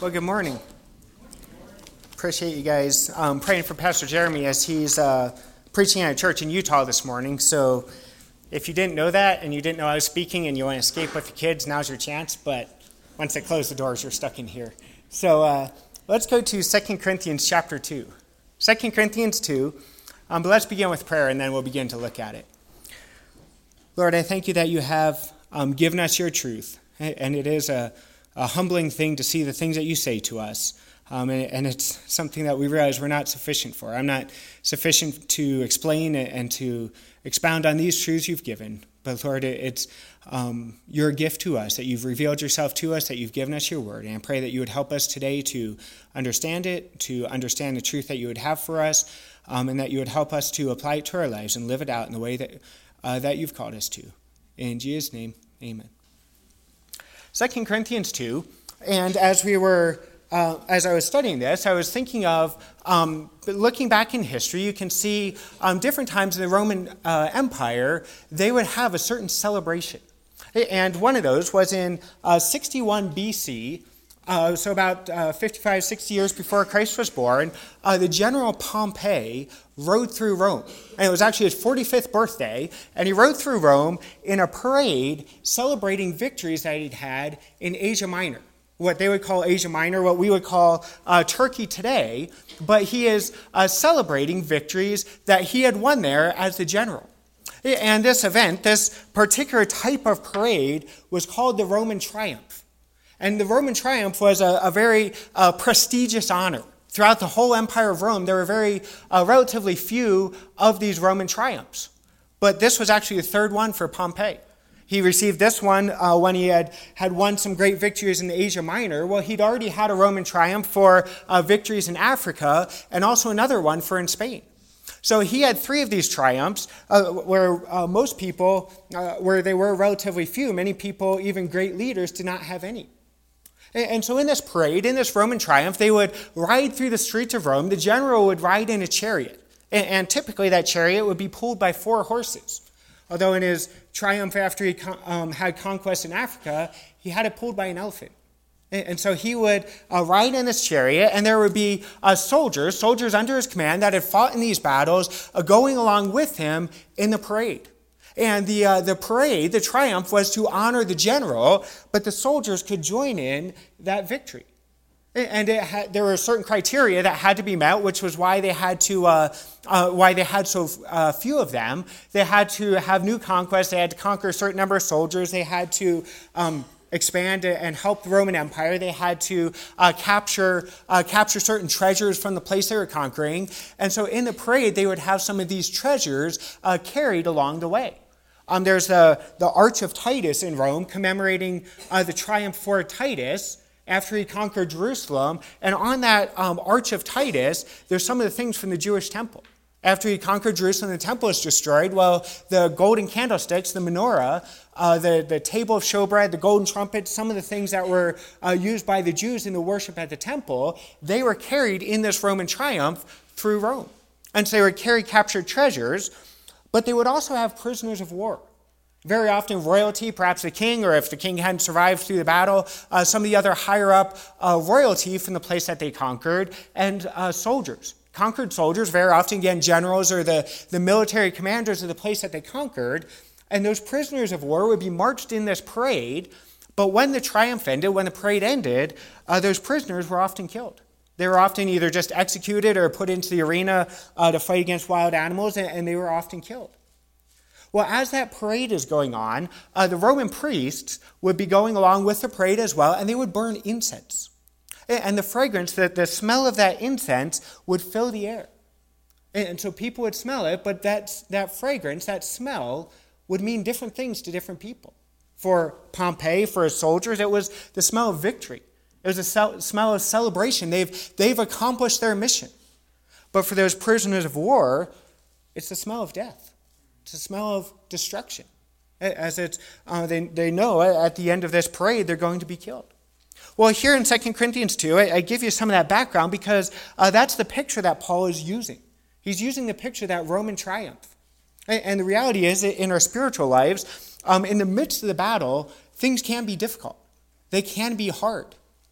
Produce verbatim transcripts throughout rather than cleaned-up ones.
Well, good morning. Appreciate you guys um, praying for Pastor Jeremy as he's uh, preaching at a church in Utah this morning. So if you didn't know that and you didn't know I was speaking and you want to escape with your kids, now's your chance. But once they close the doors, you're stuck in here. So uh, let's go to Second Corinthians chapter two. Second Corinthians two. Um, but let's begin with prayer and then we'll begin to look at it. Lord, I thank you that you have um, given us your truth. And it is a, a humbling thing to see the things that you say to us. Um, and, and it's something that we realize we're not sufficient for. I'm not sufficient to explain and to expound on these truths you've given. But Lord, it's um, your gift to us, that you've revealed yourself to us, that you've given us your word. And I pray that you would help us today to understand it, to understand the truth that you would have for us, um, and that you would help us to apply it to our lives and live it out in the way that, uh, that you've called us to. In Jesus' name, amen. Second Corinthians two, and as we were, uh, as I was studying this, I was thinking of, um, looking back in history, you can see um, different times in the Roman uh, Empire, they would have a certain celebration. And one of those was in uh, sixty-one B C, uh, so about uh, fifty-five, sixty years before Christ was born, uh, the general Pompey rode through Rome. And it was actually his forty-fifth birthday, and he rode through Rome in a parade celebrating victories that he'd had in Asia Minor. What they would call Asia Minor, what we would call uh, Turkey today, but he is uh, celebrating victories that he had won there as the general. And this event, this particular type of parade, was called the Roman Triumph. And the Roman Triumph was a, a very uh, prestigious honor. Throughout the whole Empire of Rome, there were very uh, relatively few of these Roman triumphs. But this was actually the third one for Pompey. He received this one uh, when he had, had won some great victories in Asia Minor. Well, he'd already had a Roman triumph for uh, victories in Africa and also another one for in Spain. So he had three of these triumphs uh, where uh, most people, uh, where they were relatively few, many people, even great leaders, did not have any. And so in this parade, in this Roman triumph, they would ride through the streets of Rome. The general would ride in a chariot. And typically that chariot would be pulled by four horses. Although in his triumph after he um, had conquest in Africa, he had it pulled by an elephant. And so he would uh, ride in this chariot, and there would be uh, soldiers, soldiers under his command that had fought in these battles, uh, going along with him in the parade. And the uh, the parade, the triumph, was to honor the general, but the soldiers could join in that victory. And it had, there were certain criteria that had to be met, which was why they had to uh, uh, why they had so uh, few of them. They had to have new conquests. They had to conquer a certain number of soldiers. They had to um, expand and help the Roman Empire. They had to uh, capture uh, capture certain treasures from the place they were conquering. And so in the parade, they would have some of these treasures uh, carried along the way. Um, there's the, the Arch of Titus in Rome commemorating uh, the triumph for Titus after he conquered Jerusalem. And on that um, Arch of Titus, there's some of the things from the Jewish temple. After he conquered Jerusalem, the temple was destroyed. Well, the golden candlesticks, the menorah, uh, the, the table of showbread, the golden trumpets, some of the things that were uh, used by the Jews in the worship at the temple, they were carried in this Roman triumph through Rome. And so they would carry captured treasures, but they would also have prisoners of war. Very often royalty, perhaps the king, or if the king hadn't survived through the battle, uh, some of the other higher up uh, royalty from the place that they conquered, and uh, soldiers. Conquered soldiers, very often, again, generals or the, the military commanders of the place that they conquered, and those prisoners of war would be marched in this parade, but when the triumph ended, when the parade ended, uh, those prisoners were often killed. They were often either just executed or put into the arena uh, to fight against wild animals, and, and they were often killed. Well, as that parade is going on, uh, the Roman priests would be going along with the parade as well, and they would burn incense. And the fragrance, the, the smell of that incense would fill the air. And, and so people would smell it, but that, that fragrance, that smell, would mean different things to different people. For Pompey, for his soldiers, it was the smell of victory. It was a cel- smell of celebration. They've, they've accomplished their mission. But for those prisoners of war, it's the smell of death. It's the smell of destruction. As it's, uh, they, they know at the end of this parade, they're going to be killed. Well, here in Second Corinthians two, I, I give you some of that background because uh, that's the picture that Paul is using. He's using the picture of that Roman triumph. And, and the reality is, in our spiritual lives, um, in the midst of the battle, things can be difficult. They can be hard.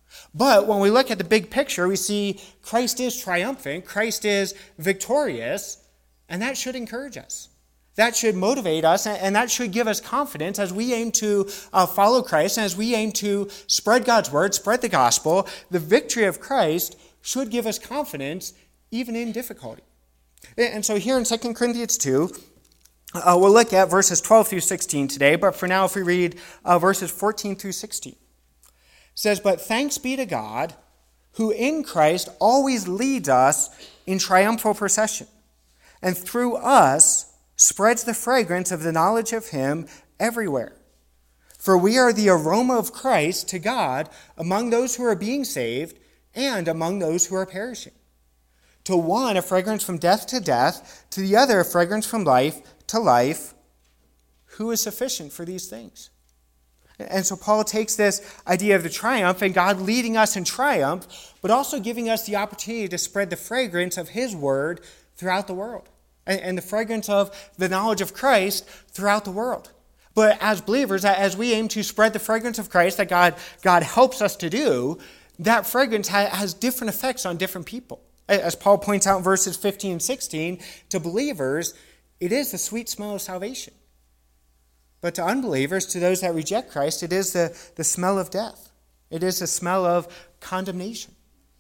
But when we look at the big picture, we see Christ is triumphant, Christ is victorious, and that should encourage us. That should motivate us, and that should give us confidence as we aim to uh, follow Christ, and as we aim to spread God's word, spread the gospel. The victory of Christ should give us confidence even in difficulty. And so here in Second Corinthians two, uh, we'll look at verses twelve through sixteen today, but for now if we read uh, verses fourteen through sixteen. It says, "But thanks be to God, who in Christ always leads us in triumphal procession, and through us spreads the fragrance of the knowledge of him everywhere. For we are the aroma of Christ to God among those who are being saved and among those who are perishing. To one, a fragrance from death to death, to the other, a fragrance from life to life. Who is sufficient for these things?" And so Paul takes this idea of the triumph and God leading us in triumph, but also giving us the opportunity to spread the fragrance of his word throughout the world, and the fragrance of the knowledge of Christ throughout the world. But as believers, as we aim to spread the fragrance of Christ that God, God helps us to do, that fragrance has different effects on different people. As Paul points out in verses fifteen and sixteen, to believers, it is the sweet smell of salvation. But to unbelievers, to those that reject Christ, it is the, the smell of death. It is the smell of condemnation.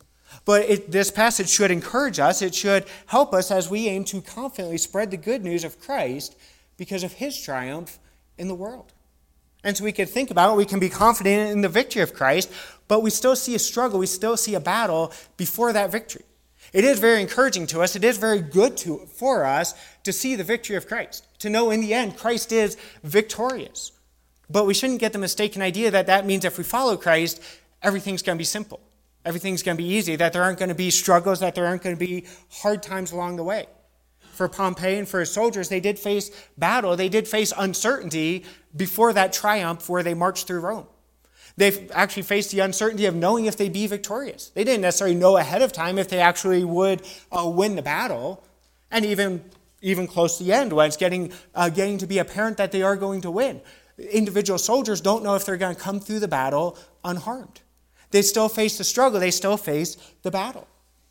But it, this passage should encourage us. It should help us as we aim to confidently spread the good news of Christ because of his triumph in the world. And so we can think about it. We can be confident in the victory of Christ, but we still see a struggle. We still see a battle before that victory. It is very encouraging to us. It is very good to, for us to see the victory of Christ, to know in the end Christ is victorious. But we shouldn't get the mistaken idea that that means if we follow Christ, everything's going to be simple. Everything's going to be easy, that there aren't going to be struggles, that there aren't going to be hard times along the way. For Pompey and for his soldiers, they did face battle. They did face uncertainty before that triumph where they marched through Rome. They actually faced the uncertainty of knowing if they'd be victorious. They didn't necessarily know ahead of time if they actually would uh, win the battle. And even, even close to the end, when it's getting, uh, getting to be apparent that they are going to win. Individual soldiers don't know if they're going to come through the battle unharmed. They still face the struggle. They still face the battle.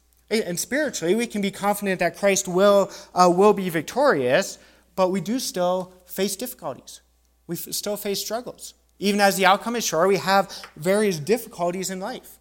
And spiritually, we can be confident that Christ will, uh, will be victorious, but we do still face difficulties. We f- still face struggles. Even as the outcome is sure, we have various difficulties in life.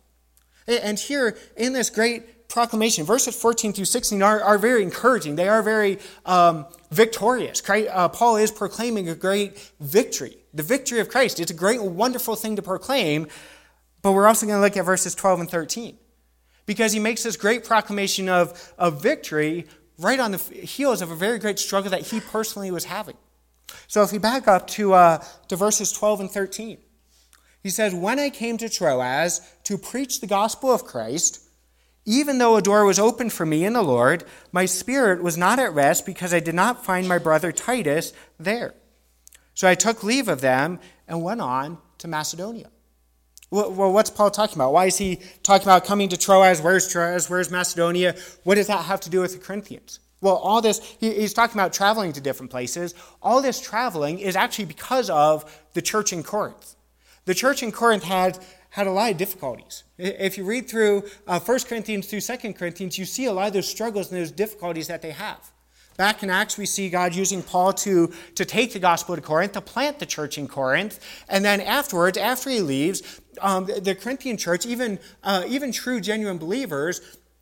And here, in this great proclamation, verses fourteen through sixteen are, are very encouraging. They are very um, victorious. Christ, uh, Paul is proclaiming a great victory. The victory of Christ. It's a great, wonderful thing to proclaim. But we're also going to look at verses twelve and thirteen. Because he makes this great proclamation of, of victory right on the heels of a very great struggle that he personally was having. So if we back up to, uh, to verses twelve and thirteen, he says, "When I came to Troas to preach the gospel of Christ, even though a door was opened for me in the Lord, my spirit was not at rest because I did not find my brother Titus there. So I took leave of them and went on to Macedonia." Well, what's Paul talking about? Why is he talking about coming to Troas? Where's Troas? Where's Macedonia? What does that have to do with the Corinthians? Well, all this, he's talking about traveling to different places. All this traveling is actually because of the church in Corinth. The church in Corinth had, had a lot of difficulties. If you read through uh, First Corinthians through Second Corinthians, you see a lot of those struggles and those difficulties that they have. Back in Acts, we see God using Paul to, to take the gospel to Corinth, to plant the church in Corinth. And then afterwards, after he leaves, um, the, the Corinthian church, even, uh, even true, genuine believers,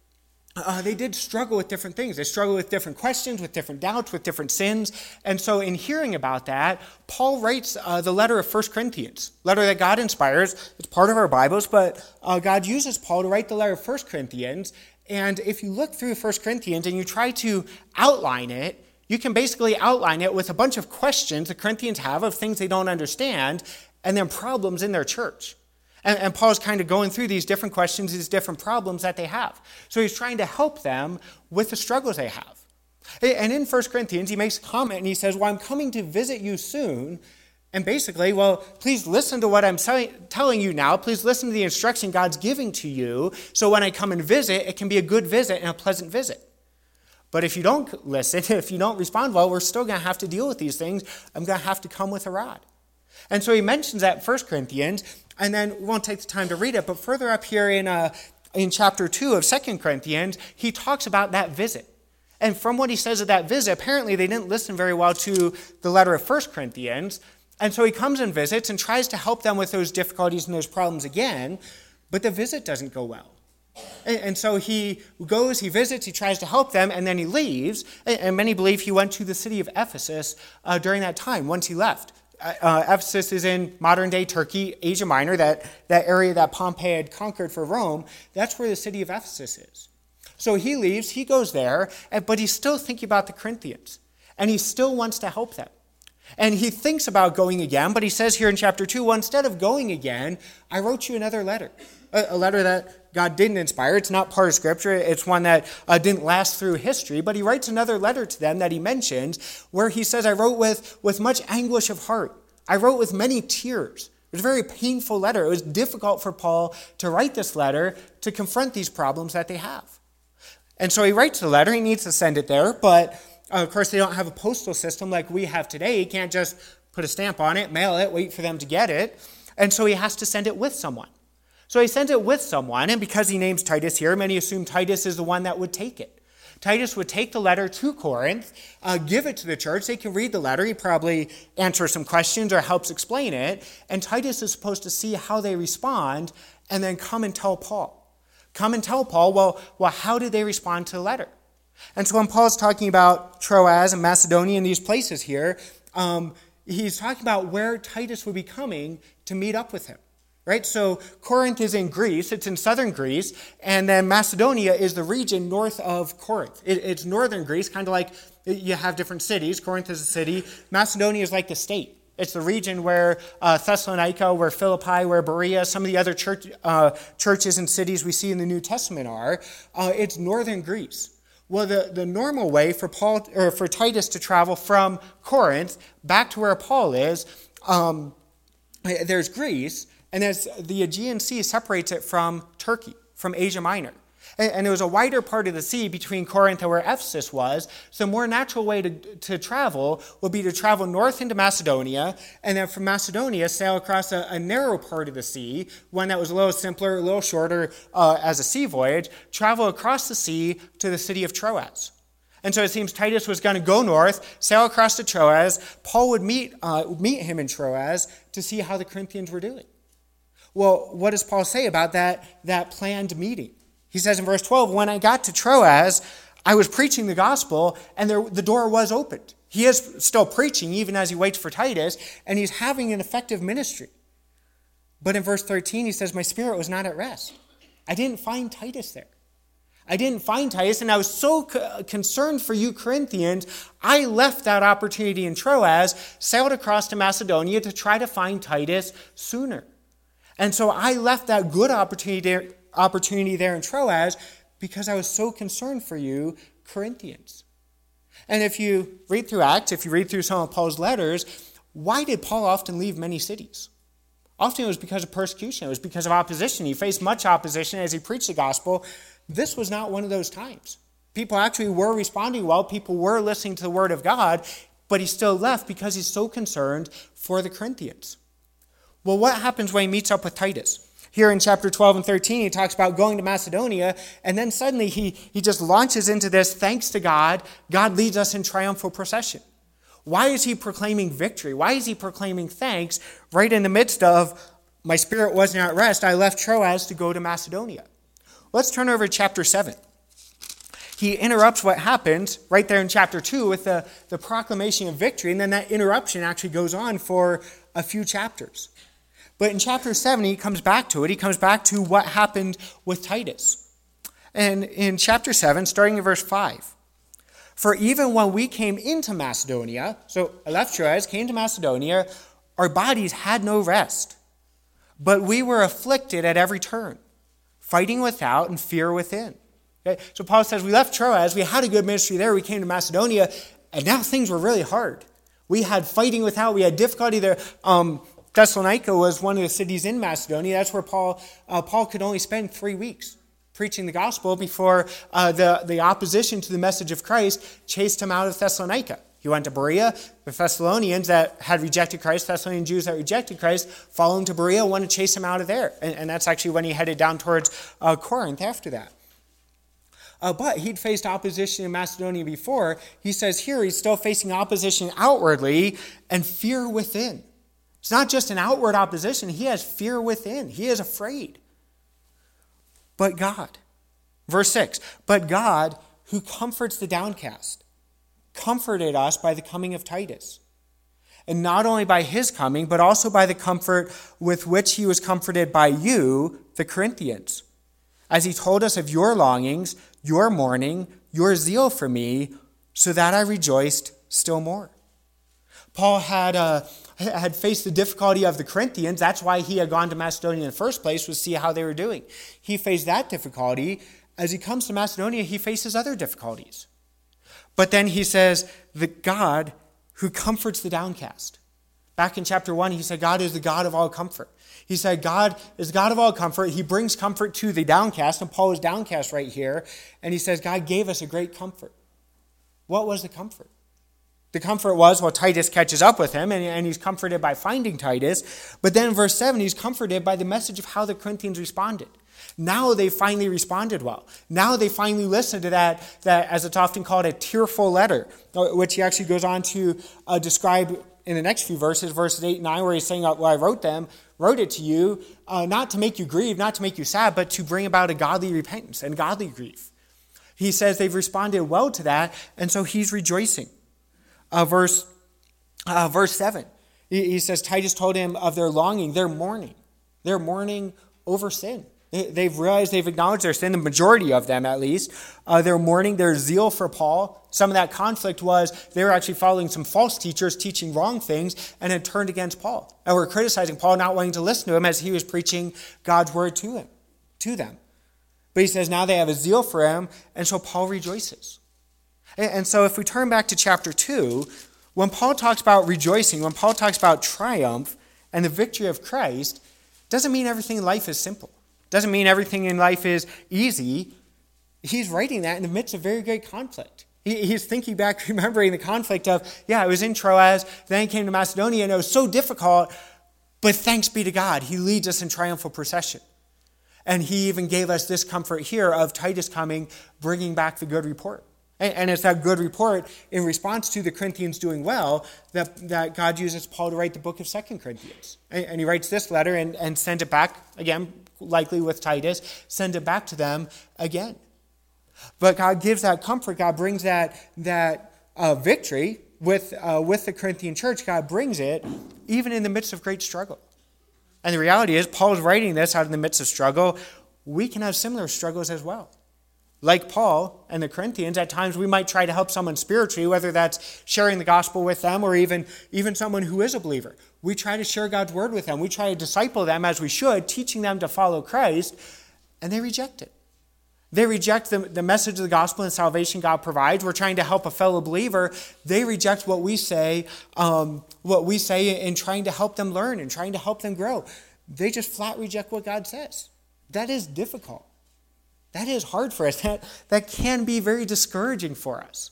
Uh, they did struggle with different things. They struggled with different questions, with different doubts, with different sins. And so in hearing about that, Paul writes uh, the letter of First Corinthians, letter that God inspires. It's part of our Bibles, but uh, God uses Paul to write the letter of First Corinthians. And if you look through First Corinthians and you try to outline it, you can basically outline it with a bunch of questions the Corinthians have of things they don't understand, and then problems in their church. And, and Paul's kind of going through these different questions, these different problems that they have. So he's trying to help them with the struggles they have. And in First Corinthians, he makes a comment and he says, well, I'm coming to visit you soon. And basically, well, please listen to what I'm telling you now. Please listen to the instruction God's giving to you. So when I come and visit, it can be a good visit and a pleasant visit. But if you don't listen, if you don't respond well, we're still going to have to deal with these things. I'm going to have to come with a rod. And so he mentions that in First Corinthians, And then we won't take the time to read it, but further up here in uh, in chapter two of Second Corinthians, he talks about that visit. And from what he says of that visit, apparently they didn't listen very well to the letter of First Corinthians. And so he comes and visits and tries to help them with those difficulties and those problems again, but the visit doesn't go well. And, and so he goes, he visits, he tries to help them, and then he leaves. And, and many believe he went to the city of Ephesus uh, during that time, once he left. Uh, Ephesus is in modern-day Turkey, Asia Minor, that, that area that Pompey had conquered for Rome. That's where the city of Ephesus is. So he leaves, he goes there, but he's still thinking about the Corinthians, and he still wants to help them. And he thinks about going again, but he says here in chapter two, well, instead of going again, I wrote you another letter, a, a letter that God didn't inspire. It's not part of Scripture. It's one that uh, didn't last through history, but he writes another letter to them that he mentions where he says, I wrote with, with much anguish of heart. I wrote with many tears. It was a very painful letter. It was difficult for Paul to write this letter to confront these problems that they have. And so he writes the letter. He needs to send it there, but uh, of course they don't have a postal system like we have today. He can't just put a stamp on it, mail it, wait for them to get it. And so he has to send it with someone. So he sends it with someone, and because he names Titus here, many assume Titus is the one that would take it. Titus would take the letter to Corinth, uh, give it to the church. They can read the letter. He probably answers some questions or helps explain it. And Titus is supposed to see how they respond and then come and tell Paul. Come and tell Paul, well, well, how did they respond to the letter? And so when Paul's talking about Troas and Macedonia and these places here, um, he's talking about where Titus would be coming to meet up with him. Right, so Corinth is in Greece, it's in southern Greece, and then Macedonia is the region north of Corinth. It, it's northern Greece, kind of like you have different cities. Corinth is a city. Macedonia is like the state. It's the region where uh, Thessalonica, where Philippi, where Berea, some of the other church, uh, churches and cities we see in the New Testament are. Uh, it's northern Greece. Well, the, the normal way for Paul or for Titus to travel from Corinth back to where Paul is, um, there's Greece. And as the Aegean Sea separates it from Turkey, from Asia Minor. And, and there was a wider part of the sea between Corinth and where Ephesus was. So a more natural way to, to travel would be to travel north into Macedonia, and then from Macedonia sail across a, a narrow part of the sea, one that was a little simpler, a little shorter uh, as a sea voyage, travel across the sea to the city of Troas. And so it seems Titus was going to go north, sail across to Troas. Paul would meet, uh, meet him in Troas to see how the Corinthians were doing. Well, what does Paul say about that, that planned meeting? He says in verse twelve, when I got to Troas, I was preaching the gospel, and there, the door was opened. He is still preaching, even as he waits for Titus, and he's having an effective ministry. But in verse thirteen, he says, my spirit was not at rest. I didn't find Titus there. I didn't find Titus, and I was so co- concerned for you Corinthians, I left that opportunity in Troas, sailed across to Macedonia to try to find Titus sooner. And so I left that good opportunity there, opportunity there in Troas because I was so concerned for you, Corinthians. And if you read through Acts, if you read through some of Paul's letters, why did Paul often leave many cities? Often it was because of persecution. It was because of opposition. He faced much opposition as he preached the gospel. This was not one of those times. People actually were responding well. People were listening to the word of God, but he still left because he's so concerned for the Corinthians. Well, what happens when he meets up with Titus? Here in chapter twelve and thirteen, he talks about going to Macedonia, and then suddenly he, he just launches into this, thanks to God, God leads us in triumphal procession. Why is he proclaiming victory? Why is he proclaiming thanks right in the midst of, my spirit wasn't at rest, I left Troas to go to Macedonia? Let's turn over to chapter seven. He interrupts what happened right there in chapter two with the, the proclamation of victory, and then that interruption actually goes on for a few chapters. But in chapter seven, he comes back to it. He comes back to what happened with Titus. And in chapter seven, starting in verse five, for even when we came into Macedonia, so I left Troas, came to Macedonia, our bodies had no rest, but we were afflicted at every turn, fighting without and fear within. Okay? So Paul says, we left Troas, we had a good ministry there, we came to Macedonia, and now things were really hard. We had fighting without, we had difficulty there. Um, Thessalonica was one of the cities in Macedonia. That's where Paul uh, Paul could only spend three weeks preaching the gospel before uh, the, the opposition to the message of Christ chased him out of Thessalonica. He He went to Berea. The Thessalonians that had rejected Christ, Thessalonian Jews that rejected Christ, followed him to Berea, wanted to chase him out of there. And, and that's actually when he headed down towards uh, Corinth after that. Uh, but he'd faced opposition in Macedonia before. He says here he's still facing opposition outwardly and fear within. It's not just an outward opposition. He has fear within. He is afraid. But God, verse six, but God, who comforts the downcast, comforted us by the coming of Titus. And not only by his coming, but also by the comfort with which he was comforted by you, the Corinthians, as he told us of your longings, your mourning, your zeal for me, so that I rejoiced still more. Paul had uh, had faced the difficulty of the Corinthians. That's why he had gone to Macedonia in the first place, was to see how they were doing. He faced that difficulty. As he comes to Macedonia, he faces other difficulties. But then he says, the God who comforts the downcast. Back in chapter one, he said, God is the God of all comfort. He said, God is God of all comfort. He brings comfort to the downcast, and Paul is downcast right here. And he says, God gave us a great comfort. What was the comfort? The comfort was, well, Titus catches up with him, and, and he's comforted by finding Titus. But then in verse seven, he's comforted by the message of how the Corinthians responded. Now they finally responded well. Now they finally listened to that, that as it's often called, a tearful letter, which he actually goes on to uh, describe in the next few verses, verses eight and nine, where he's saying, well, I wrote them, wrote it to you, uh, not to make you grieve, not to make you sad, but to bring about a godly repentance and godly grief. He says they've responded well to that, and so he's rejoicing. Uh, verse, uh, verse seven, he, he says, Titus told him of their longing, their mourning. Their mourning over sin. They've realized, they've acknowledged their sin, the majority of them at least. Uh, their mourning, their zeal for Paul. Some of that conflict was they were actually following some false teachers teaching wrong things and had turned against Paul. And were criticizing Paul, not wanting to listen to him as he was preaching God's word to him, to them. But he says now they have a zeal for him, and so Paul rejoices. And, and so if we turn back to chapter two, when Paul talks about rejoicing, when Paul talks about triumph and the victory of Christ, doesn't mean everything in life is simple. Doesn't mean everything in life is easy. He's writing that in the midst of very great conflict. He, he's thinking back, remembering the conflict of, yeah, I was in Troas, then I came to Macedonia, and it was so difficult, but thanks be to God, he leads us in triumphal procession. And he even gave us this comfort here of Titus coming, bringing back the good report. And, and it's that good report in response to the Corinthians doing well that, that God uses Paul to write the book of Second Corinthians. And, and he writes this letter and, and sends it back, again, likely with Titus, send it back to them again. But God gives that comfort. God brings that, that uh, victory with, uh, with the Corinthian church. God brings it even in the midst of great struggle. And the reality is, Paul is writing this out in the midst of struggle. We can have similar struggles as well. Like Paul and the Corinthians, at times we might try to help someone spiritually, whether that's sharing the gospel with them or even, even someone who is a believer. We try to share God's word with them. We try to disciple them as we should, teaching them to follow Christ, and they reject it. They reject the, the message of the gospel and salvation God provides. We're trying to help a fellow believer. They reject what we say, um, what we say in trying to help them learn and trying to help them grow. They just flat reject what God says. That is difficult. That is hard for us. That, that can be very discouraging for us.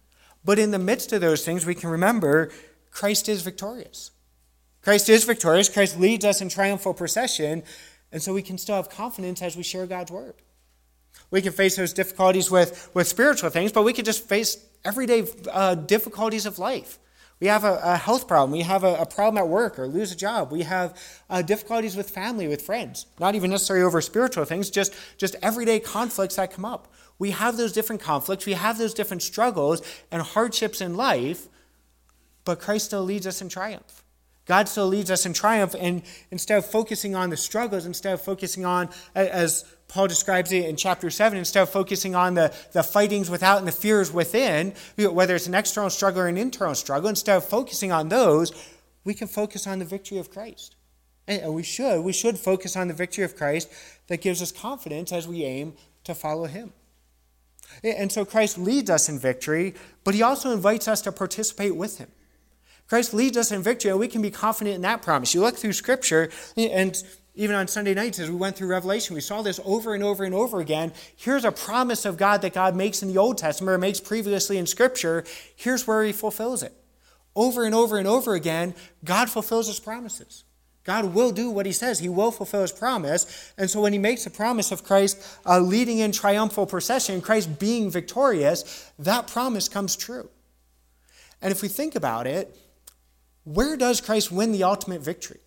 But in the midst of those things, we can remember Christ is victorious. Christ is victorious. Christ leads us in triumphal procession. And so we can still have confidence as we share God's word. We can face those difficulties with, with spiritual things, but we can just face everyday uh, difficulties of life. We have a, a health problem. We have a, a problem at work or lose a job. We have uh, difficulties with family, with friends. Not even necessarily over spiritual things, just, just everyday conflicts that come up. We have those different conflicts. We have those different struggles and hardships in life, but Christ still leads us in triumph. God still leads us in triumph, and instead of focusing on the struggles, instead of focusing on, as Paul describes it in chapter seven, instead of focusing on the, the fightings without and the fears within, whether it's an external struggle or an internal struggle, instead of focusing on those, we can focus on the victory of Christ. And we should. We should focus on the victory of Christ that gives us confidence as we aim to follow him. And so Christ leads us in victory, but he also invites us to participate with him. Christ leads us in victory, and we can be confident in that promise. You look through Scripture, and Even on Sunday nights as we went through Revelation, we saw this over and over and over again. Here's a promise of God that God makes in the Old Testament or makes previously in Scripture. Here's where he fulfills it. Over and over and over again, God fulfills his promises. God will do what he says. He will fulfill his promise. And so when he makes a promise of Christ uh, leading in triumphal procession, Christ being victorious, that promise comes true. And if we think about it, where does Christ win the ultimate victory?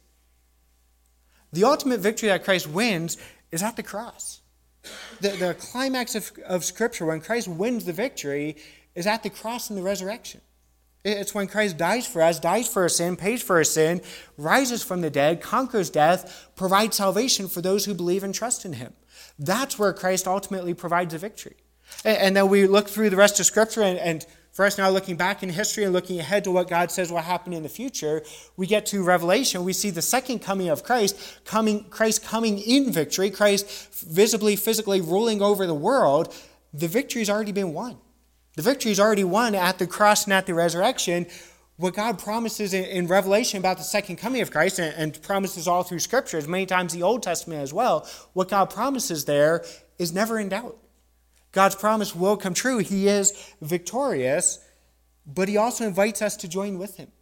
The ultimate victory that Christ wins is at the cross. The, the climax of, of Scripture, when Christ wins the victory, is at the cross and the resurrection. It's when Christ dies for us, dies for our sin, pays for our sin, rises from the dead, conquers death, provides salvation for those who believe and trust in him. That's where Christ ultimately provides a victory. And, and then we look through the rest of Scripture, and, and for us now looking back in history and looking ahead to what God says will happen in the future, we get to Revelation. We see the second coming of Christ, coming, Christ coming in victory, Christ visibly, physically ruling over the world. The victory's already been won. The victory's already won at the cross and at the resurrection. What God promises in, in Revelation about the second coming of Christ, and, and promises all through Scriptures, many times the Old Testament as well, what God promises there is never in doubt. God's promise will come true. He is victorious, but he also invites us to join with him.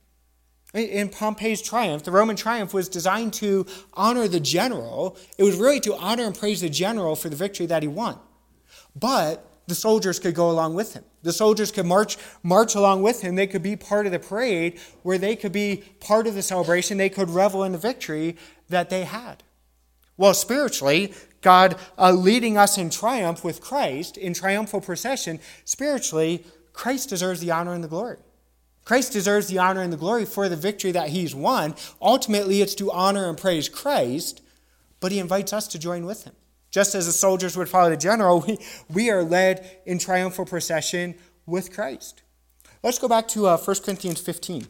In Pompey's triumph, the Roman triumph was designed to honor the general. It was really to honor and praise the general for the victory that he won. But the soldiers could go along with him. The soldiers could march, march along with him. They could be part of the parade where they could be part of the celebration. They could revel in the victory that they had. Well, spiritually, God uh, leading us in triumph with Christ, in triumphal procession, spiritually, Christ deserves the honor and the glory. Christ deserves the honor and the glory for the victory that he's won. Ultimately, it's to honor and praise Christ, but he invites us to join with him. Just as the soldiers would follow the general, we, we are led in triumphal procession with Christ. Let's go back to uh, First Corinthians fifteen.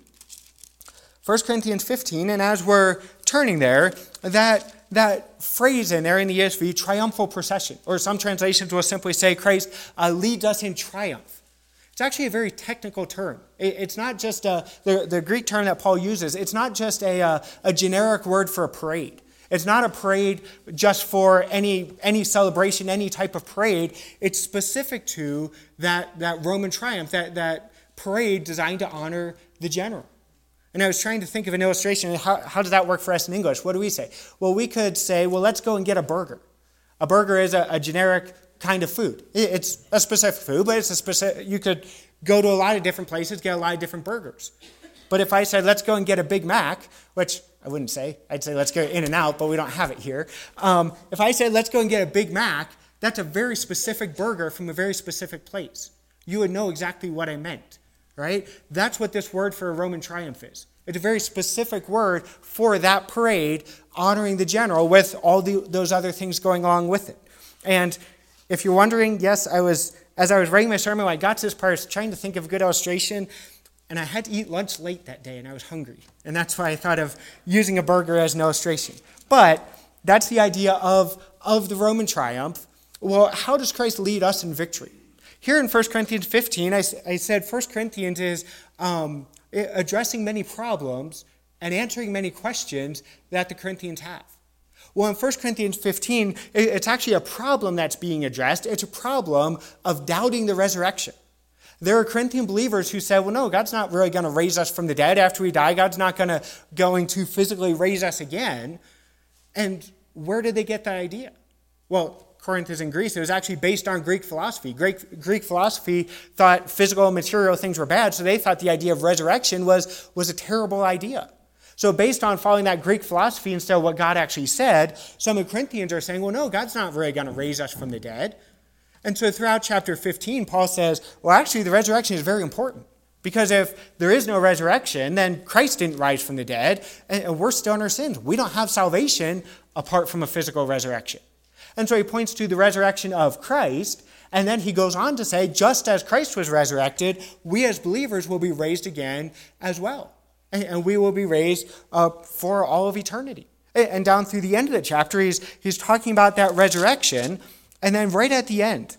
First Corinthians fifteen, and as we're turning there, that that phrase in there in the E S V, triumphal procession, or some translations will simply say Christ uh, leads us in triumph. It's actually a very technical term. It, it's not just a, the, the Greek term that Paul uses. It's not just a, a, a generic word for a parade. It's not a parade just for any, any celebration, any type of parade. It's specific to that, that Roman triumph, that, that parade designed to honor the general. And I was trying to think of an illustration. How, how does that work for us in English? What do we say? Well, we could say, well, let's go and get a burger. A burger is a, a generic kind of food. It's a specific food, but it's a specific, you could go to a lot of different places, get a lot of different burgers. But if I said, let's go and get a Big Mac, which I wouldn't say, I'd say let's go In-N-Out, but we don't have it here. Um, if I said, let's go and get a Big Mac, that's a very specific burger from a very specific place. You would know exactly what I meant. Right? That's what this word for a Roman triumph is. It's a very specific word for that parade, honoring the general with all the, those other things going along with it. And if you're wondering, yes, I was, as I was writing my sermon, when I got to this part, I was trying to think of a good illustration, and I had to eat lunch late that day, and I was hungry. And that's why I thought of using a burger as an illustration. But that's the idea of, of the Roman triumph. Well, how does Christ lead us in victory? Here in First Corinthians fifteen, I, I said First Corinthians is um, addressing many problems and answering many questions that the Corinthians have. Well, in First Corinthians fifteen, it's actually a problem that's being addressed. It's a problem of doubting the resurrection. There are Corinthian believers who said, well, no, God's not really going to raise us from the dead after we die. God's not gonna, going to physically raise us again. And where did they get that idea? Well, Corinth is in Greece. It was actually based on Greek philosophy. Greek, Greek philosophy thought physical and material things were bad, so they thought the idea of resurrection was, was a terrible idea. So based on following that Greek philosophy instead of what God actually said, some of the Corinthians are saying, well, no, God's not really going to raise us from the dead. And so throughout chapter fifteen, Paul says, well, actually, the resurrection is very important. Because if there is no resurrection, then Christ didn't rise from the dead, and we're still in our sins. We don't have salvation apart from a physical resurrection. And so he points to the resurrection of Christ, and then he goes on to say, just as Christ was resurrected, we as believers will be raised again as well. And we will be raised uh, for all of eternity. And down through the end of the chapter, he's, he's talking about that resurrection. And then right at the end,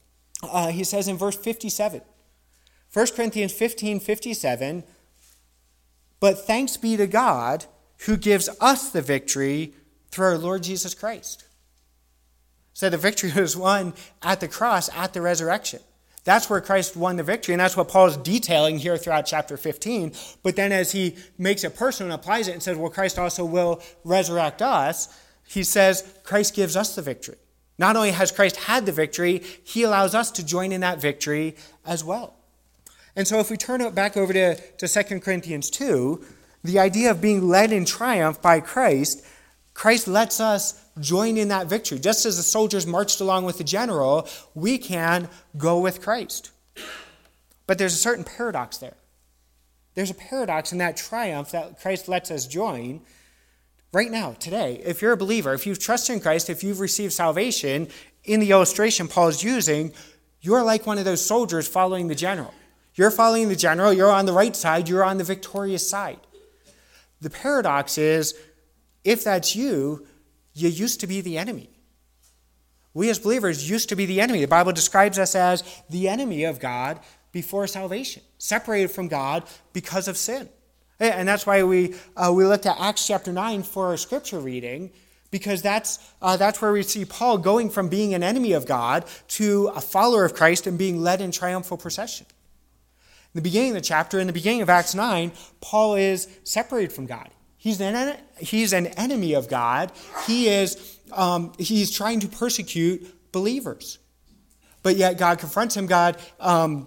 uh, he says in verse fifty-seven, First Corinthians fifteen, fifty-seven, but thanks be to God who gives us the victory through our Lord Jesus Christ. So the victory was won at the cross, at the resurrection. That's where Christ won the victory, and that's what Paul is detailing here throughout chapter fifteen. But then as he makes it personal and applies it and says, well, Christ also will resurrect us, he says Christ gives us the victory. Not only has Christ had the victory, he allows us to join in that victory as well. And so if we turn it back over to, to Second Corinthians two, the idea of being led in triumph by Christ, Christ lets us join in that victory. Just as the soldiers marched along with the general, we can go with Christ. But there's a certain paradox there. There's a paradox in that triumph that Christ lets us join right now, today. If you're a believer, if you've trusted in Christ, if you've received salvation, in the illustration Paul is using, you're like one of those soldiers following the general. You're following the general, you're on the right side, you're on the victorious side. The paradox is, if that's you, you used to be the enemy. We as believers used to be the enemy. The Bible describes us as the enemy of God before salvation, separated from God because of sin. And that's why we uh, we looked at Acts chapter nine for our scripture reading, because that's uh, that's where we see Paul going from being an enemy of God to a follower of Christ and being led in triumphal procession. In the beginning of the chapter, in the beginning of Acts nine, Paul is separated from God. He's an, he's an enemy of God. He is um, he's trying to persecute believers. But yet God confronts him. God, um,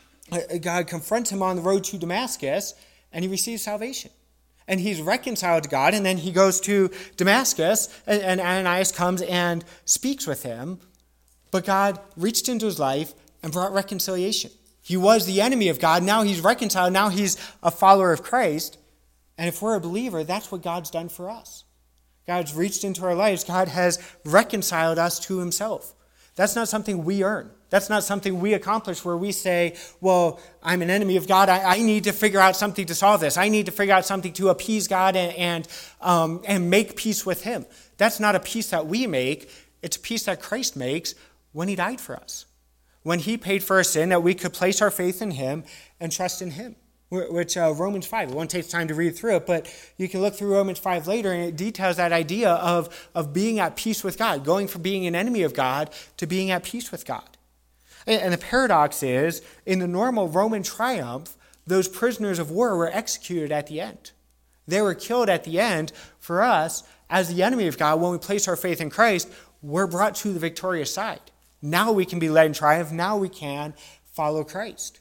God confronts him on the road to Damascus, and he receives salvation. And he's reconciled to God, and then he goes to Damascus, and, and Ananias comes and speaks with him. But God reached into his life and brought reconciliation. He was the enemy of God. Now he's reconciled. Now he's a follower of Christ. And if we're a believer, that's what God's done for us. God's reached into our lives. God has reconciled us to himself. That's not something we earn. That's not something we accomplish where we say, well, I'm an enemy of God. I, I need to figure out something to solve this. I need to figure out something to appease God and, and, um, and make peace with him. That's not a peace that we make. It's a peace that Christ makes when he died for us. When he paid for our sin, that we could place our faith in him and trust in him. Which uh, Romans five, it won't take time to read through it, but you can look through Romans five later, and it details that idea of, of being at peace with God, going from being an enemy of God to being at peace with God. And, and the paradox is, in the normal Roman triumph, those prisoners of war were executed at the end. They were killed at the end. For us, as the enemy of God, when we place our faith in Christ, we're brought to the victorious side. Now we can be led in triumph. Now we can follow Christ.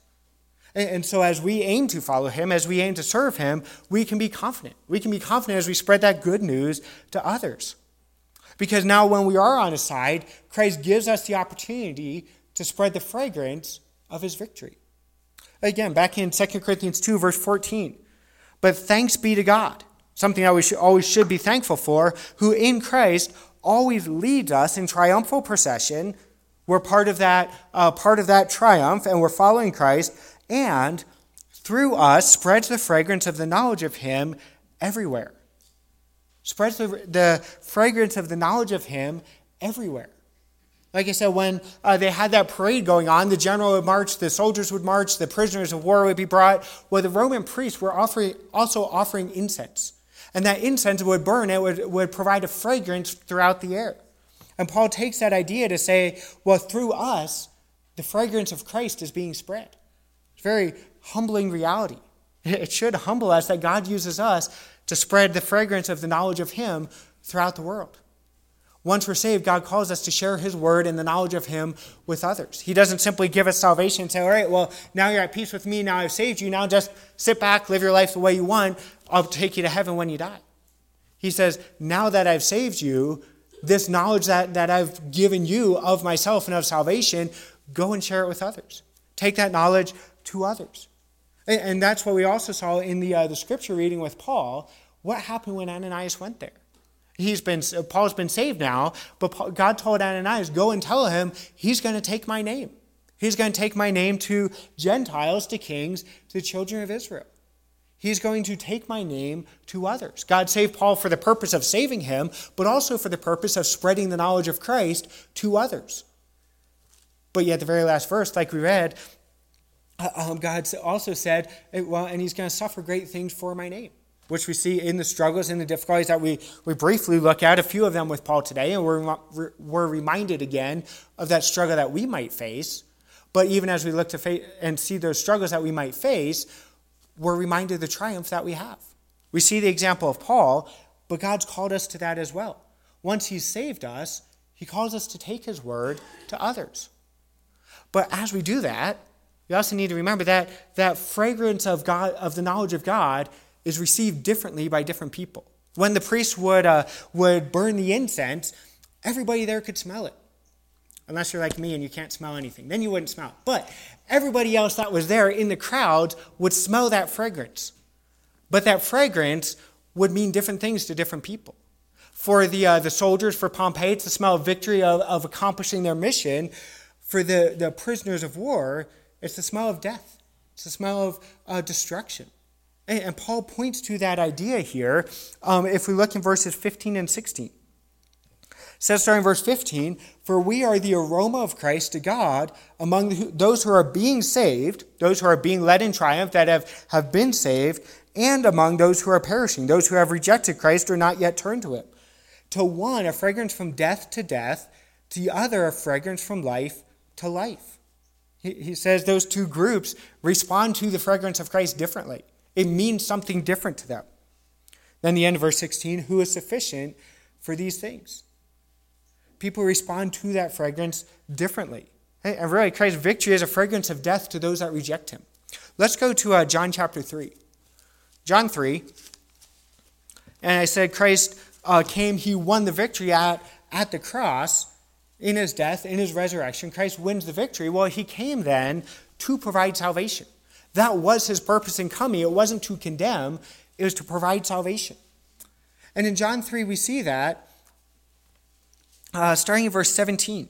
And so as we aim to follow him, as we aim to serve him, we can be confident. We can be confident as we spread that good news to others. Because now when we are on his side, Christ gives us the opportunity to spread the fragrance of his victory. Again, back in Second Corinthians two, verse fourteen. But thanks be to God, something that we should, always should be thankful for, who in Christ always leads us in triumphal procession. We're part of that, uh, part of that triumph, and we're following Christ, and through us spreads the fragrance of the knowledge of him everywhere. Spreads the, the fragrance of the knowledge of him everywhere. Like I said, when uh, they had that parade going on, the general would march, the soldiers would march, the prisoners of war would be brought. Well, the Roman priests were offering, also offering incense. And that incense would burn, it would, would provide a fragrance throughout the air. And Paul takes that idea to say, well, through us, the fragrance of Christ is being spread. It's a very humbling reality. It should humble us that God uses us to spread the fragrance of the knowledge of him throughout the world. Once we're saved, God calls us to share his word and the knowledge of him with others. He doesn't simply give us salvation and say, all right, well, now you're at peace with me, now I've saved you, now just sit back, live your life the way you want, I'll take you to heaven when you die. He says, now that I've saved you, this knowledge that, that I've given you of myself and of salvation, go and share it with others. Take that knowledge to others. And, and that's what we also saw in the, uh, the scripture reading with Paul. What happened when Ananias went there? He's been Paul's been saved now, but Paul, God told Ananias, go and tell him he's going to take my name. He's going to take my name to Gentiles, to kings, to the children of Israel. He's going to take my name to others. God saved Paul for the purpose of saving him, but also for the purpose of spreading the knowledge of Christ to others. But yet the very last verse, like we read, um, God also said, well, and he's going to suffer great things for my name. which we see in the struggles and the difficulties that we, we briefly look at, a few of them with Paul today, and we're, we're reminded again of that struggle that we might face. But even as we look to face and see those struggles that we might face, we're reminded of the triumph that we have. We see the example of Paul, but God's called us to that as well. Once he's saved us, he calls us to take his word to others. But as we do that, we also need to remember that that fragrance of God, of the knowledge of God, is received differently by different people. When the priest would uh, would burn the incense, everybody there could smell it. Unless you're like me and you can't smell anything. Then you wouldn't smell it. But everybody else that was there in the crowd would smell that fragrance. But that fragrance would mean different things to different people. For the uh, the soldiers, for Pompey, it's the smell of victory, of, of accomplishing their mission. For the, the prisoners of war, it's the smell of death. It's the smell of uh, destruction. And, and Paul points to that idea here um, if we look in verses fifteen and sixteen. It says, starting in verse fifteen, "For we are the aroma of Christ to God among the, those who are being saved," those who are being led in triumph, that have, have been saved, "and among those who are perishing, those who have rejected Christ or not yet turned to him. To one, a fragrance from death to death, to the other, a fragrance from life to life." He, he says those two groups respond to the fragrance of Christ differently. It means something different to them. Then the end of verse sixteen, "Who is sufficient for these things?" People respond to that fragrance differently. And really, Christ's victory is a fragrance of death to those that reject him. Let's go to uh, John chapter three. John three. And I said Christ uh, came, he won the victory at, at the cross in his death, in his resurrection. Christ wins the victory. Well, he came then to provide salvation. That was his purpose in coming. It wasn't to condemn, it was to provide salvation. And in John three, we see that. Uh, starting in verse seventeen.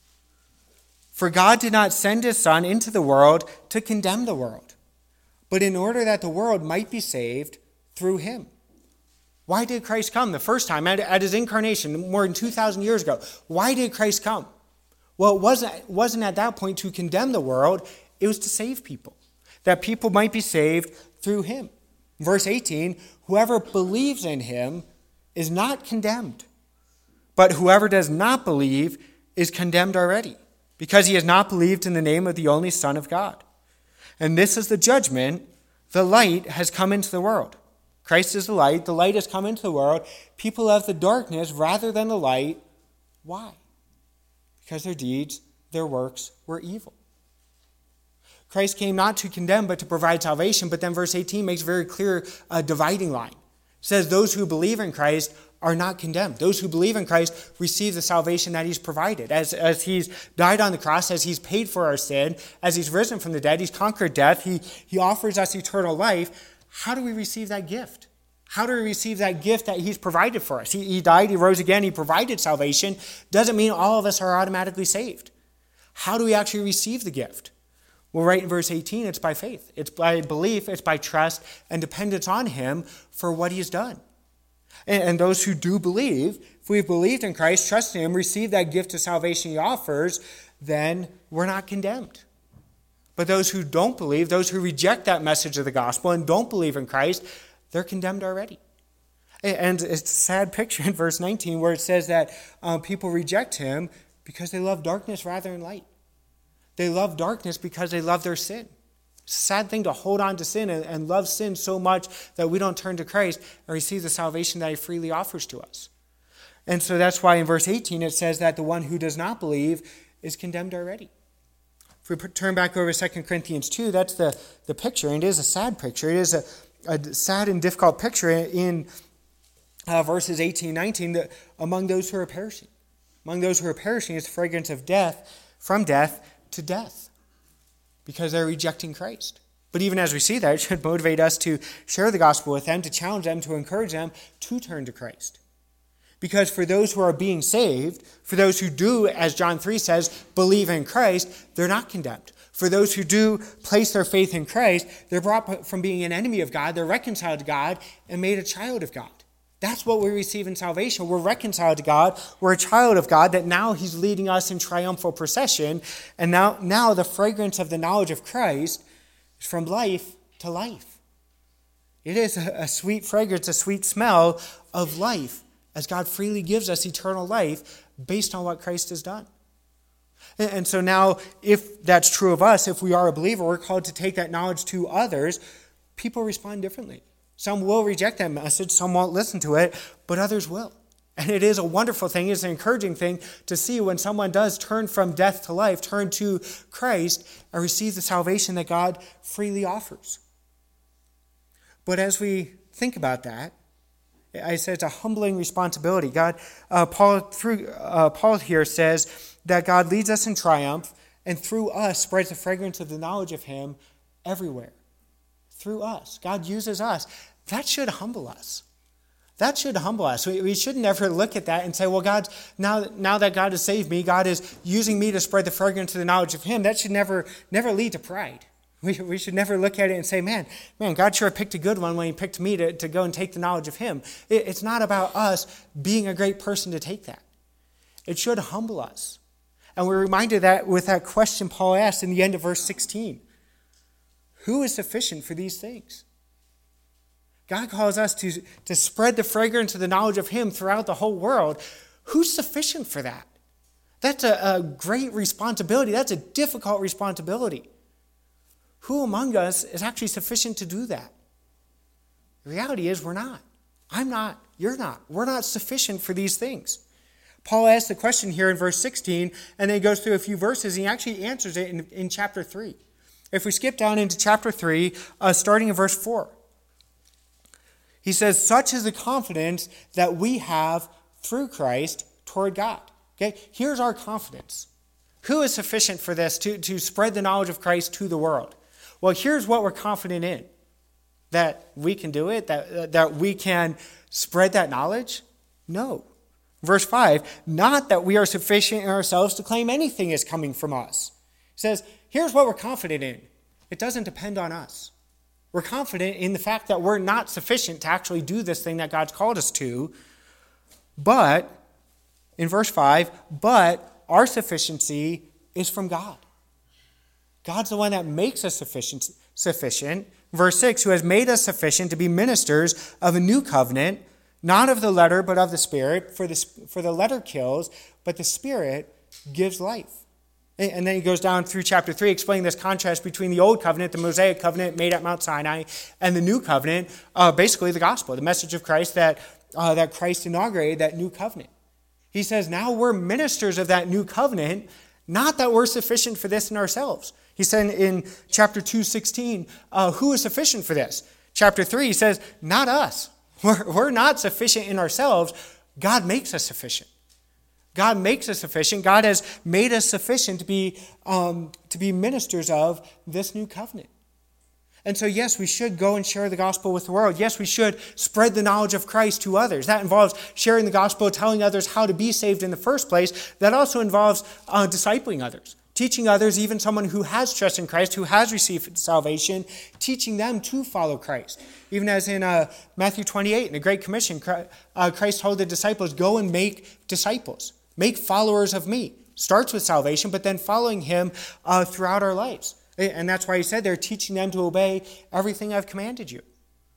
"For God did not send his Son into the world to condemn the world, but in order that the world might be saved through him." Why did Christ come the first time at, at his incarnation more than two thousand years ago? Why did Christ come? Well, it wasn't, wasn't at that point to condemn the world. It was to save people, that people might be saved through him. Verse eighteen, "Whoever believes in him is not condemned. But whoever does not believe is condemned already, because he has not believed in the name of the only Son of God. And this is the judgment: the light has come into the world." Christ is the light. The light has come into the world. People love the darkness rather than the light. Why? Because their deeds, their works were evil. Christ came not to condemn, but to provide salvation. But then verse eighteen makes very clear a dividing line. It says those who believe in Christ are not condemned. Those who believe in Christ receive the salvation that he's provided. As, as he's died on the cross, as he's paid for our sin, as he's risen from the dead, he's conquered death, he, he offers us eternal life. How do we receive that gift? How do we receive that gift that he's provided for us? He, he died, he rose again, he provided salvation. Doesn't mean all of us are automatically saved. How do we actually receive the gift? Well, right in verse eighteen, it's by faith. It's by belief, it's by trust and dependence on him for what he's done. And those who do believe, if we've believed in Christ, trust in him, receive that gift of salvation he offers, then we're not condemned. But those who don't believe, those who reject that message of the gospel and don't believe in Christ, they're condemned already. And it's a sad picture in verse nineteen where it says that uh, people reject him because they love darkness rather than light. They love darkness because they love their sin. It's a sad thing to hold on to sin and, and love sin so much that we don't turn to Christ and receive the salvation that he freely offers to us. And so that's why in verse eighteen it says that the one who does not believe is condemned already. If we turn back over to Second Corinthians two, that's the, the picture, and it is a sad picture. It is a, a sad and difficult picture in uh, verses eighteen, nineteen, that among those who are perishing. Among those who are perishing is the fragrance of death, from death to death, because they're rejecting Christ. But even as we see that, it should motivate us to share the gospel with them, to challenge them, to encourage them to turn to Christ. Because for those who are being saved, for those who do, as John three says, believe in Christ, they're not condemned. For those who do place their faith in Christ, they're brought from being an enemy of God, they're reconciled to God, and made a child of God. That's what we receive in salvation. We're reconciled to God. We're a child of God, that now he's leading us in triumphal procession. And now, now the fragrance of the knowledge of Christ is from life to life. It is a, a sweet fragrance, a sweet smell of life, as God freely gives us eternal life based on what Christ has done. And, and so now, if that's true of us, if we are a believer, we're called to take that knowledge to others. People respond differently. Some will reject that message, some won't listen to it, but others will. And it is a wonderful thing, it's an encouraging thing to see when someone does turn from death to life, turn to Christ, and receive the salvation that God freely offers. But as we think about that, I said it's a humbling responsibility. God, uh, Paul through uh, Paul here says that God leads us in triumph, and through us spreads the fragrance of the knowledge of Him everywhere. Through us, God uses us. That should humble us. That should humble us. We, we should never look at that and say, well, God, now, now that God has saved me, God is using me to spread the fragrance of the knowledge of Him. That should never, never lead to pride. We, we should never look at it and say, man, man, God sure picked a good one when He picked me to, to go and take the knowledge of Him. It, it's not about us being a great person to take that. It should humble us. And we're reminded that with that question Paul asked in the end of verse sixteen. Who is sufficient for these things? God calls us to, to spread the fragrance of the knowledge of Him throughout the whole world. Who's sufficient for that? That's a, a great responsibility. That's a difficult responsibility. Who among us is actually sufficient to do that? The reality is we're not. I'm not. You're not. We're not sufficient for these things. Paul asks the question here in verse sixteen, and then he goes through a few verses, and he actually answers it in, in chapter three. If we skip down into chapter three, uh, starting in verse four, he says, such is the confidence that we have through Christ toward God. Okay, here's our confidence. Who is sufficient for this, to, to spread the knowledge of Christ to the world? Well, here's what we're confident in. That we can do it, that, that we can spread that knowledge? No. Verse five, not that we are sufficient in ourselves to claim anything is coming from us. He says, here's what we're confident in. It doesn't depend on us. We're confident in the fact that we're not sufficient to actually do this thing that God's called us to. But, in verse five, but our sufficiency is from God. God's the one that makes us sufficient. sufficient. Verse six, who has made us sufficient to be ministers of a new covenant, not of the letter, but of the Spirit. For the, for the letter kills, but the Spirit gives life. And then he goes down through chapter three, explaining this contrast between the old covenant, the Mosaic covenant made at Mount Sinai, and the new covenant, uh, basically the gospel, the message of Christ that, uh, that Christ inaugurated, that new covenant. He says, now we're ministers of that new covenant, not that we're sufficient for this in ourselves. He said in chapter two sixteen, uh, who is sufficient for this? Chapter three, he says, not us. We're, we're not sufficient in ourselves. God makes us sufficient. God makes us sufficient. God has made us sufficient to be, um, to be ministers of this new covenant. And so, yes, we should go and share the gospel with the world. Yes, we should spread the knowledge of Christ to others. That involves sharing the gospel, telling others how to be saved in the first place. That also involves uh, discipling others, teaching others, even someone who has trust in Christ, who has received salvation, teaching them to follow Christ. Even as in uh, Matthew twenty-eight, in the Great Commission, Christ told the disciples, go and make disciples. Make followers of me. Starts with salvation, but then following Him uh, throughout our lives. And that's why He said they're teaching them to obey everything I've commanded you.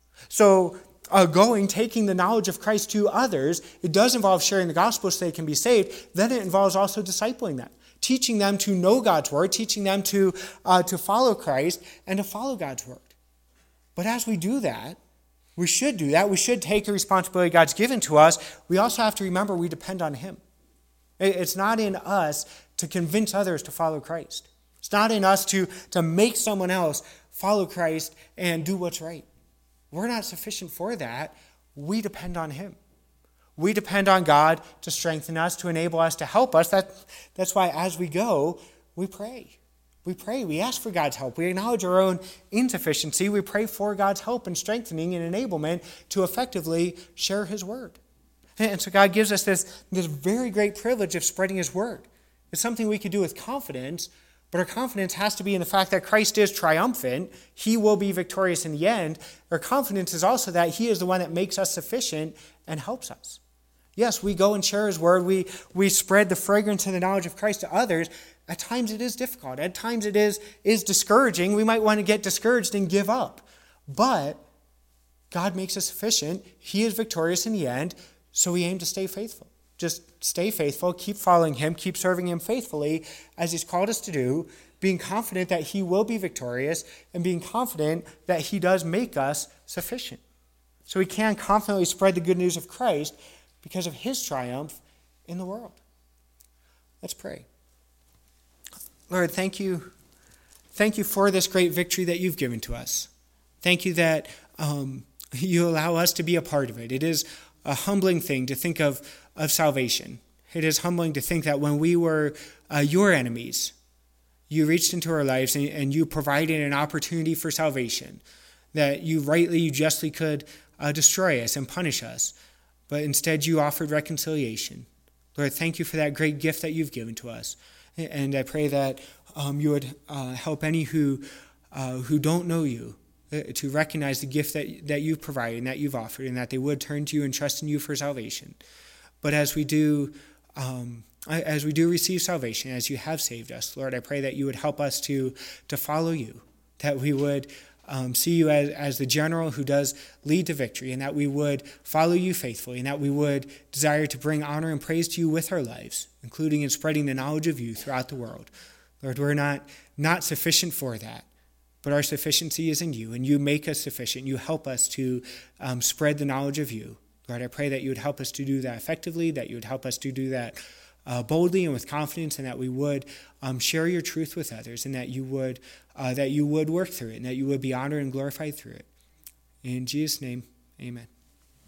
So uh, going, taking the knowledge of Christ to others, it does involve sharing the gospel so they can be saved. Then it involves also discipling them, teaching them to know God's word, teaching them to, uh, to follow Christ and to follow God's word. But as we do that, we should do that. We should take the responsibility God's given to us. We also have to remember we depend on Him. It's not in us to convince others to follow Christ. It's not in us to, to make someone else follow Christ and do what's right. We're not sufficient for that. We depend on Him. We depend on God to strengthen us, to enable us, to help us. That, that's why as we go, we pray. We pray. We ask for God's help. We acknowledge our own insufficiency. We pray for God's help and strengthening and enablement to effectively share His word. And so God gives us this, this very great privilege of spreading His word. It's something we can do with confidence, but our confidence has to be in the fact that Christ is triumphant. He will be victorious in the end. Our confidence is also that He is the one that makes us sufficient and helps us. Yes, we go and share His word. We, we spread the fragrance and the knowledge of Christ to others. At times it is difficult. At times it is, is discouraging. We might want to get discouraged and give up. But God makes us sufficient. He is victorious in the end, so we aim to stay faithful. Just stay faithful, keep following him, keep serving him faithfully as he's called us to do, being confident that he will be victorious and being confident that he does make us sufficient. So we can confidently spread the good news of Christ because of his triumph in the world. Let's pray. Lord, thank you. Thank you for this great victory that you've given to us. Thank you that um, you allow us to be a part of it. It is a humbling thing to think of, of salvation. It is humbling to think that when we were uh, your enemies, you reached into our lives and, and you provided an opportunity for salvation, that you rightly, you justly could uh, destroy us and punish us, but instead you offered reconciliation. Lord, thank you for that great gift that you've given to us. And I pray that um, you would uh, help any who uh, who don't know you uh, to recognize the gift that, that you've provided and that you've offered, and that they would turn to you and trust in you for salvation. But as we do, um, as we do receive salvation, as you have saved us, Lord, I pray that you would help us to to follow you, that we would um, see you as, as the general who does lead to victory, and that we would follow you faithfully, and that we would desire to bring honor and praise to you with our lives, including in spreading the knowledge of you throughout the world. Lord, we're not, not sufficient for that, but our sufficiency is in you, and you make us sufficient. You help us to um, spread the knowledge of you. Lord, I pray that you would help us to do that effectively, that you would help us to do that uh, boldly and with confidence, and that we would um, share your truth with others, and that you would uh, that you would work through it, and that you would be honored and glorified through it. In Jesus' name, amen.